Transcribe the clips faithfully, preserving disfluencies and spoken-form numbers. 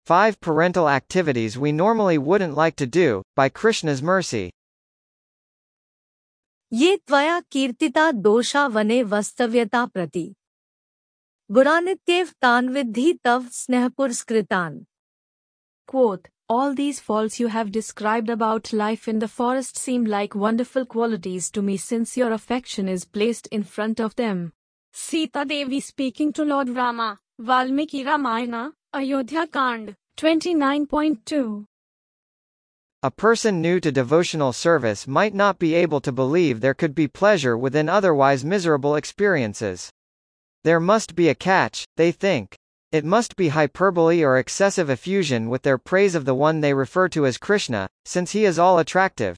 Five parental activities we normally wouldn't like to do, by Krishna's mercy. ये त्वया कीर्तिता दोषा वने वस्तव्यता प्रति गुणानित्येव तान विद्धि तव स्नेहपुरस्कृतान. Quote, all these faults you have described about life in the forest seem like wonderful qualities to me since your affection is placed in front of them. Sita Devi speaking to Lord Rama, Valmiki Ramayana, Ayodhya Kand, twenty-nine point two. A person new to devotional service might not be able to believe there could be pleasure within otherwise miserable experiences. There must be a catch, they think. It must be hyperbole or excessive effusion with their praise of the one they refer to as Krishna, since he is all attractive.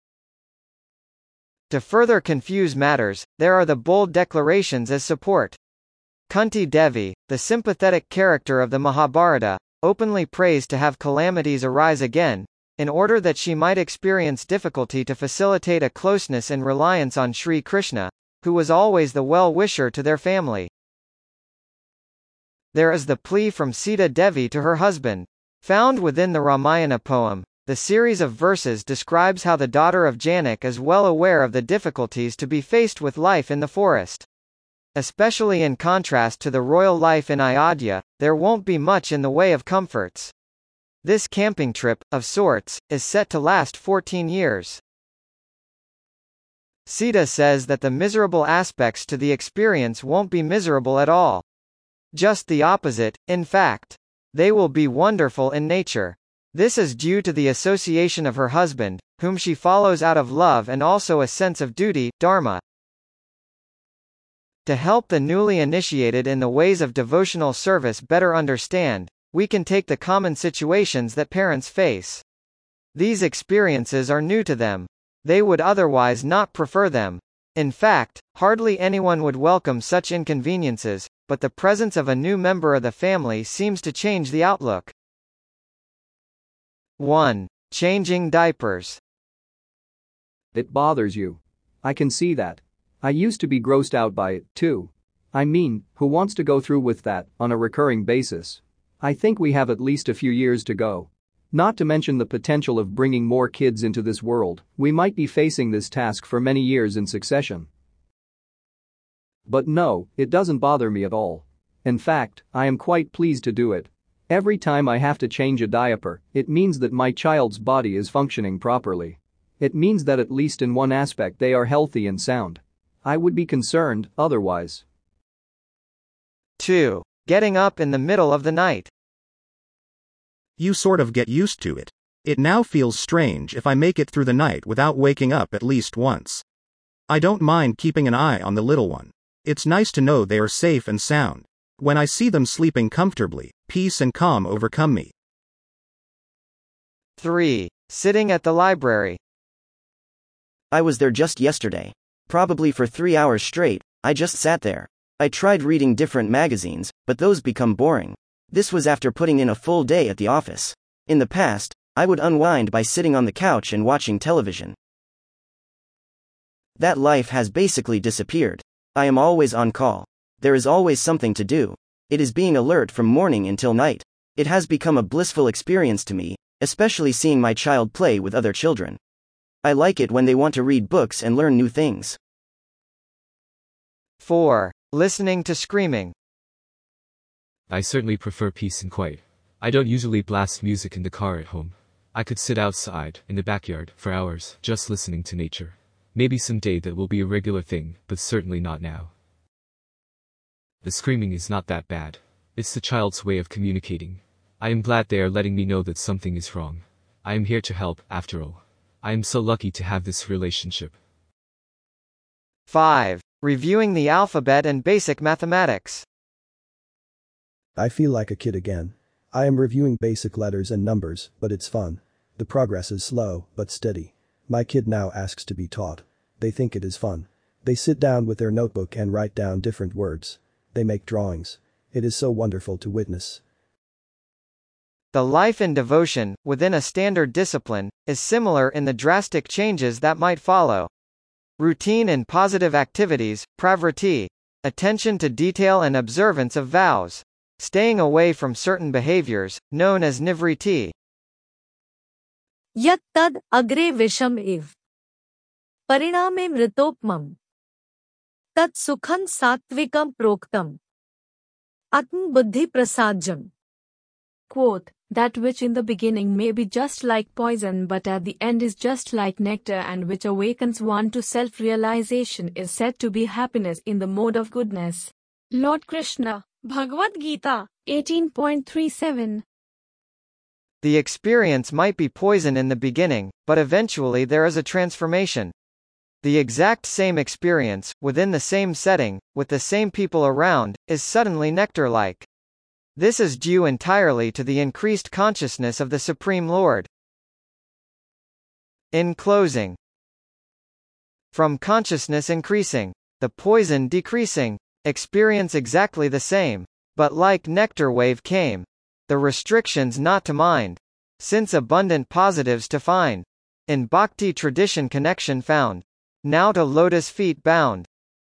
To further confuse matters, there are the bold declarations as support. Kunti Devi, the sympathetic character of the Mahabharata, openly prays to have calamities arise again, in order that she might experience difficulty to facilitate a closeness and reliance on Sri Krishna, who was always the well-wisher to their family. There is the plea from Sita Devi to her husband. Found within the Ramayana poem, the series of verses describes how the daughter of Janak is well aware of the difficulties to be faced with life in the forest. Especially in contrast to the royal life in Ayodhya, there won't be much in the way of comforts. This camping trip, of sorts, is set to last fourteen years. Sita says that the miserable aspects to the experience won't be miserable at all. Just the opposite, in fact. They will be wonderful in nature. This is due to the association of her husband, whom she follows out of love and also a sense of duty, dharma. To help the newly initiated in the ways of devotional service better understand, we can take the common situations that parents face. These experiences are new to them. They would otherwise not prefer them. In fact, hardly anyone would welcome such inconveniences, but the presence of a new member of the family seems to change the outlook. one. Changing diapers. It bothers you. I can see that. I used to be grossed out by it, too. I mean, who wants to go through with that on a recurring basis? I think we have at least a few years to go. Not to mention the potential of bringing more kids into this world, we might be facing this task for many years in succession. But no, it doesn't bother me at all. In fact, I am quite pleased to do it. Every time I have to change a diaper, it means that my child's body is functioning properly. It means that at least in one aspect they are healthy and sound. I would be concerned otherwise. two. Getting up in the middle of the night. You sort of get used to it. It now feels strange if I make it through the night without waking up at least once. I don't mind keeping an eye on the little one. It's nice to know they are safe and sound. When I see them sleeping comfortably, peace and calm overcome me. three. Sitting at the library. I was there just yesterday. Probably for three hours straight, I just sat there. I tried reading different magazines, but those become boring. This was after putting in a full day at the office. In the past, I would unwind by sitting on the couch and watching television. That life has basically disappeared. I am always on call. There is always something to do. It is being alert from morning until night. It has become a blissful experience to me, especially seeing my child play with other children. I like it when they want to read books and learn new things. four. Listening to screaming. I certainly prefer peace and quiet. I don't usually blast music in the car at home. I could sit outside, in the backyard, for hours, just listening to nature. Maybe someday that will be a regular thing, but certainly not now. The screaming is not that bad. It's the child's way of communicating. I am glad they are letting me know that something is wrong. I am here to help, after all. I am so lucky to have this relationship. five. Reviewing the alphabet and basic mathematics. I feel like a kid again. I am reviewing basic letters and numbers, but it's fun. The progress is slow, but steady. My kid now asks to be taught. They think it is fun. They sit down with their notebook and write down different words. They make drawings. It is so wonderful to witness. The life in devotion, within a standard discipline, is similar in the drastic changes that might follow. Routine and positive activities, pravriti, attention to detail and observance of vows. staying away from certain behaviors, known as nivriti. यत् तद् अग्रे विषम इव परिणामे मृतोपमम् तत् सुखं सात्विकं प्रोक्तम् आत्मबुद्धि प्रसाद्यम्. Quote, that which in the beginning may be just like poison but at the end is just like nectar and which awakens one to self-realization is said to be happiness in the mode of goodness. Lord Krishna, Bhagavad Gita, eighteen point three seven. The experience might be poison in the beginning, but eventually there is a transformation. The exact same experience, within the same setting, with the same people around, is suddenly nectar-like. This is due entirely to the increased consciousness of the Supreme Lord. In closing, from consciousness increasing, the poison decreasing, experience exactly the same, but like nectar wave came, the restrictions not to mind, since abundant positives to find, in bhakti tradition connection found, now to lotus feet bound.